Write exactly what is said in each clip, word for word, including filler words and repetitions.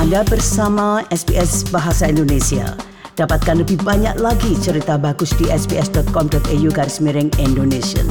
Anda bersama S B S Bahasa Indonesia. Dapatkan lebih banyak lagi cerita bagus di sbs.com.au garis miring Indonesia.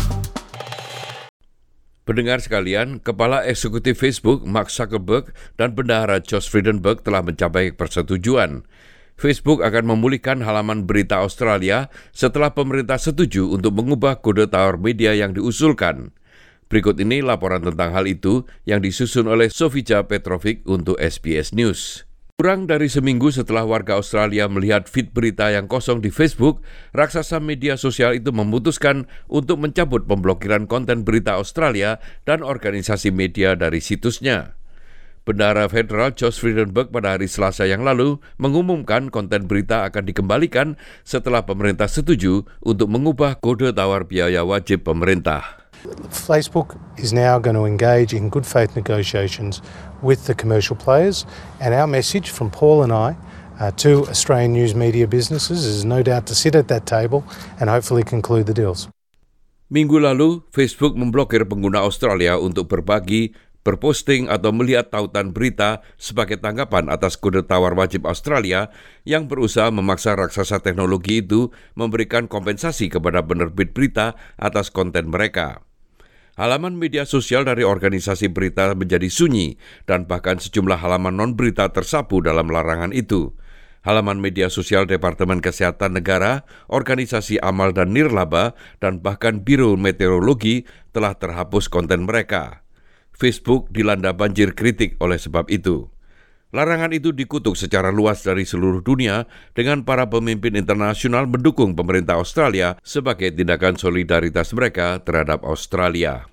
Pendengar sekalian, Kepala Eksekutif Facebook Mark Zuckerberg dan Bendahara Josh Frydenberg telah mencapai persetujuan. Facebook akan memulihkan halaman berita Australia setelah pemerintah setuju untuk mengubah kode tawar media yang diusulkan. Berikut ini laporan tentang hal itu yang disusun oleh Sofija Petrovic untuk S B S News. Kurang dari seminggu setelah warga Australia melihat feed berita yang kosong di Facebook, raksasa media sosial itu memutuskan untuk mencabut pemblokiran konten berita Australia dan organisasi media dari situsnya. Bendahara Federal Josh Frydenberg pada hari Selasa yang lalu mengumumkan konten berita akan dikembalikan setelah pemerintah setuju untuk mengubah kode tawar biaya wajib pemerintah. Facebook is now going to engage in good faith negotiations with the commercial players, and our message from Paul and I uh, to Australian news media businesses is no doubt to sit at that table and hopefully conclude the deals. Minggu lalu, Facebook memblokir pengguna Australia untuk berbagi, berposting atau melihat tautan berita sebagai tanggapan atas kode tawar wajib Australia yang berusaha memaksa raksasa teknologi itu memberikan kompensasi kepada penerbit berita atas konten mereka. Halaman media sosial dari organisasi berita menjadi sunyi dan bahkan sejumlah halaman non-berita tersapu dalam larangan itu. Halaman media sosial Departemen Kesehatan Negara, Organisasi Amal dan Nirlaba, dan bahkan Biro Meteorologi telah terhapus konten mereka. Facebook dilanda banjir kritik oleh sebab itu. Larangan itu dikutuk secara luas dari seluruh dunia dengan para pemimpin internasional mendukung pemerintah Australia sebagai tindakan solidaritas mereka terhadap Australia.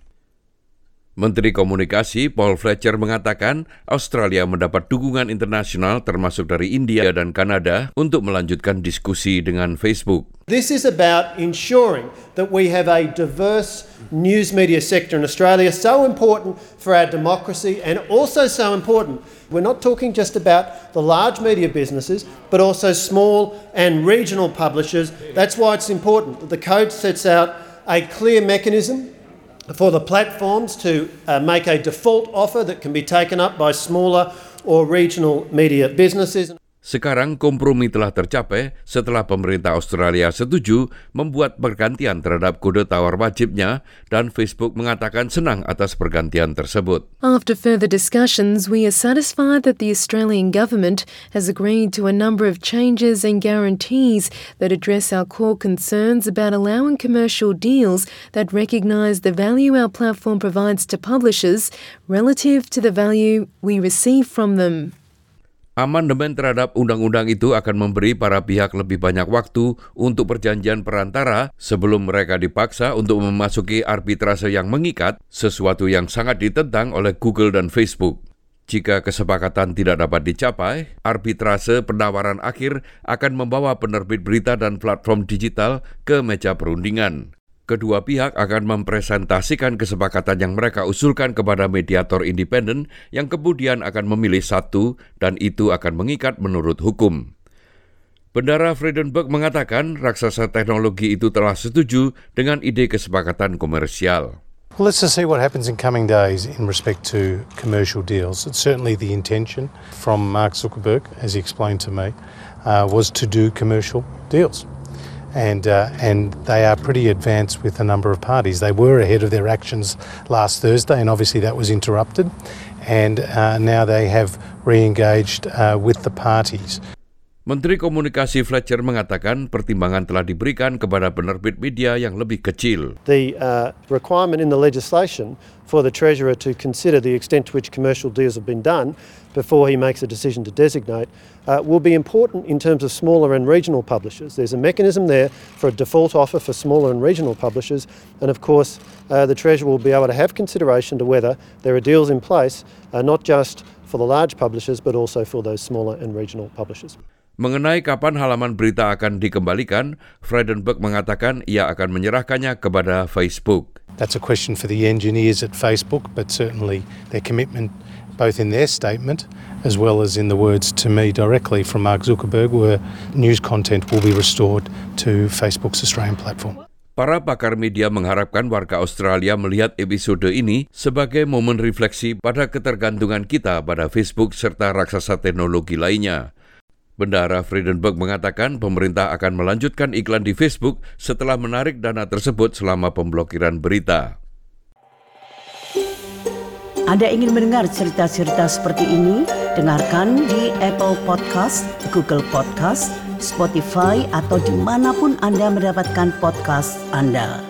Menteri Komunikasi Paul Fletcher mengatakan Australia mendapat dukungan internasional termasuk dari India dan Kanada untuk melanjutkan diskusi dengan Facebook. This is about ensuring that we have a diverse news media sector in Australia, so important for our democracy and also so important. We're not talking just about the large media businesses, but also small and regional publishers. That's why it's important that the code sets out a clear mechanism for the platforms to uh, make a default offer that can be taken up by smaller or regional media businesses. Sekarang kompromi telah tercapai setelah pemerintah Australia setuju membuat pergantian terhadap kode tawar wajibnya dan Facebook mengatakan senang atas pergantian tersebut. After further discussions, we are satisfied that the Australian government has agreed to a number of changes and guarantees that address our core concerns about allowing commercial deals that recognise the value our platform provides to publishers relative to the value we receive from them. Amandemen terhadap undang-undang itu akan memberi para pihak lebih banyak waktu untuk perjanjian perantara sebelum mereka dipaksa untuk memasuki arbitrase yang mengikat, sesuatu yang sangat ditentang oleh Google dan Facebook. Jika kesepakatan tidak dapat dicapai, arbitrase penawaran akhir akan membawa penerbit berita dan platform digital ke meja perundingan. Kedua pihak akan mempresentasikan kesepakatan yang mereka usulkan kepada mediator independen yang kemudian akan memilih satu dan itu akan mengikat menurut hukum. Bendahara Frydenberg mengatakan raksasa teknologi itu telah setuju dengan ide kesepakatan komersial. Well, let's just see what happens in coming days in respect to commercial deals. It's certainly the intention from Mark Zuckerberg, as he explained to me, uh, was to do commercial deals. And uh, and they are pretty advanced with a number of parties. They were ahead of their actions last Thursday, and obviously that was interrupted. And uh, now they have re-engaged uh, with the parties. Menteri Komunikasi Fletcher mengatakan pertimbangan telah diberikan kepada penerbit media yang lebih kecil. The uh, requirement in the legislation for the Treasurer to consider the extent to which commercial deals have been done before he makes a decision to designate uh, will be important in terms of smaller and regional publishers. There's a mechanism there for a default offer for smaller and regional publishers, and of course uh, the Treasurer will be able to have consideration to whether there are deals in place uh, not just for the large publishers but also for those smaller and regional publishers. Mengenai kapan halaman berita akan dikembalikan, Frydenberg mengatakan ia akan menyerahkannya kepada Facebook. That's a question for the engineers at Facebook, but certainly their commitment both in their statement as well as in the words to me directly from Mark Zuckerberg were news content will be restored to Facebook's Australian platform. Para pakar media mengharapkan warga Australia melihat episode ini sebagai momen refleksi pada ketergantungan kita pada Facebook serta raksasa teknologi lainnya. Bendahara Frydenberg mengatakan pemerintah akan melanjutkan iklan di Facebook setelah menarik dana tersebut selama pemblokiran berita. Anda ingin mendengar cerita-cerita seperti ini? Dengarkan di Apple Podcast, Google Podcast, Spotify, atau dimanapun Anda mendapatkan podcast Anda.